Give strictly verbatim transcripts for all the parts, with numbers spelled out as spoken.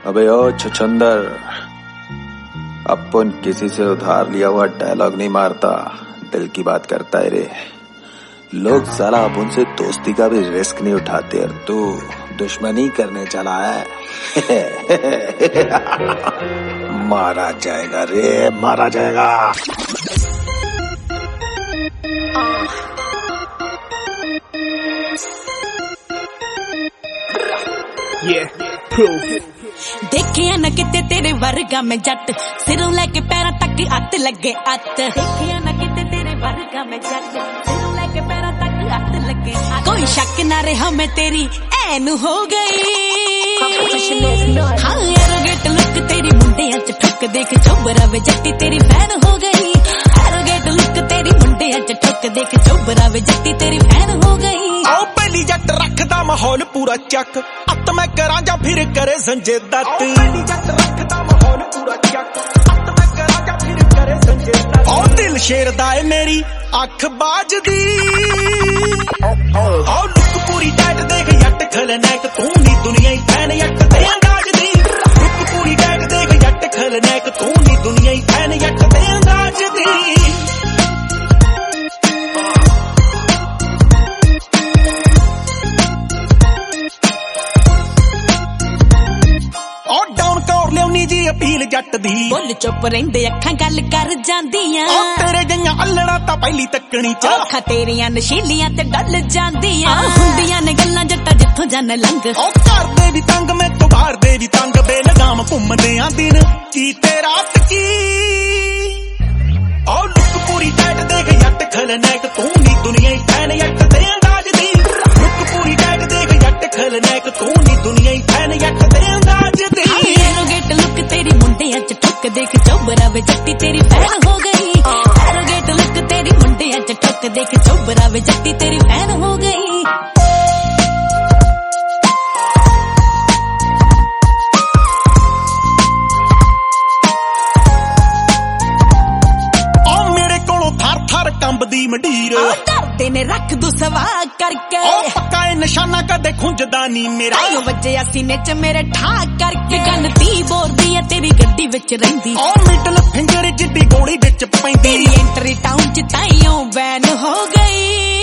अबे ओ छछंदर, अपन किसी से उधार लिया हुआ डायलॉग नहीं मारता, दिल की बात करता है रे। लोग साला अपन से दोस्ती का भी रिस्क नहीं उठाते और तू दुश्मनी करने चला है। मारा जाएगा रे, मारा जाएगा। Yeah, proof. देखिया न किते तेरे वर्गा में जट, सिरों लेके पैरों तक अत लगे अत। देखिया न किते तेरे वर्गा में जट, सिरों लेके पैरों तक अत लगे अत। कोई शक ना रहा मैं तेरी ऐन हो गई। हाँ एरोगेट लुक तेरी मुंडियां च ठुक देख चोबरा वे जट्टी तेरी फैन हो गई। एरोगेट लुक तेरी मुंडियां च ठुक देख चोबरा वे जट्टी तेरी फैन हो गई। आओ पहली जट रखदा माहौल पूरा चक, अत मैं करा जा फिर करे संजय दत्त। पहली जट रखदा माहौल पूरा चक, अत मैं करा जा फिर करे संजय दत्त। ओ दिल शेर दा है मेरी अख बाजदी। ओ लुक पूरी टाइट देख जट खलनायक तू नी दुनिया ही फैन जट दे अंदाज दी। लुक पूरी टाइट देख जट खलनायक तू नी दुनिया ही फैन जट दे अंदाज दी। जी अपील जट दी बुल चुप रहिंदे अखां गल कर जांदियां। ओ तेरे जइयां अल्लड़ा तां पहली तकनी च अखां तेरियां नशीलियां ते डल जांदियां। हुंदियां ने गल्लां जट्टा जिथों जन लंघ। ओ घर दे भी तंग मैं तो बाहर दे भी तंग, बेलगाम घुमदे आ दिन कीते रात की। ओ लुक पूरी टाइट देख जट खलनायक तू नी दुनिया ही फैन जट दे अंदाज दी। लुक पूरी टाइट देख जट खलनायक तू नी दुनिया ही फैन जट दे अंदाज दी। लुक तेरी मुंडियां च ठुक देख चोबरा वे जट्टी तेरी फैन हो गई। एरोगेट लुक तेरी मुंडियां च ठुक देख चोबरा वे जट्टी तेरी फैन हो गई। ओ मेरे कोलों थर थर कंबदी मंडीर, डरदे ने रख दू सवा करके। ओ पक्का ए निशाना कदे खुंजदा नी मेरा। आयो वज्जिया सीने च मेरे ठा करके। गन दी बोरदी है तेरी गड्डी विच रहिंदी। ओ मिडल फिंगर जिद्दी गोली विच पैंदी। तेरी एंट्री टाउन च ताइयों बैन हो गई।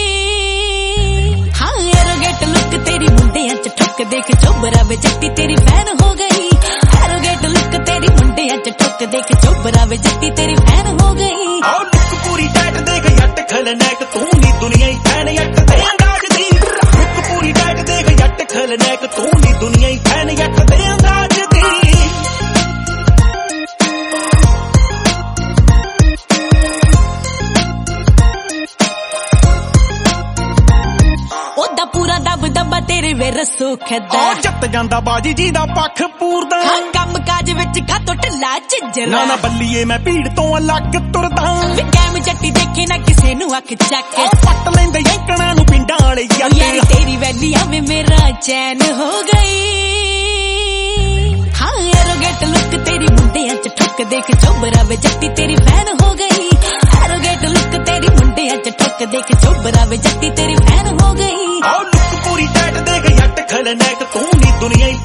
हाँ एरोगेट लुक तेरी मुंडियां च ठुक देख चोबरा वे जट्टी तेरी फैन हो गई। एरोगेट लुक तेरी मुंडियां च ठुक देख चोबरा वे जट्टी तेरी फैन हो गई। ओ लुक पूरी टाइट देख जट खलनायक तू नी दुनिया ही फैन जट दे अंदाज दी। लुक पूरी टाइट देख जट खलनायक तू नी दुनिया ही फैन जट दे अंदाज दी। ओदा पूरा दब दबा तेरे वे रसो खदा। ओ जत जांदा बाजी जी दा पख पूरदा। हाँ कम काज विच कातो ढिल्ला झिंजरा। ना ना बल्लीए मैं भीड़ तो अलग तुरदा। कैम जट्टी देखे ना किसे नू अख चक। ओ पट लेंदे यंकणा नू पिंडां वाले यार तेरी वैलियां में मेरा चैन हो गई। हाँ एरोगेट लुक तेरी मुंडियां च ठुक देख चोबरा वे जट्टी तेरी फैन हो गई। एरोगेट लुक तेरी मुंडियां च ठुक देख चोबरा वे जट्टी तेरी फैन हो गई। ओ लुक पूरी टाइट देख जट खलनायक तू नी दुनिया ही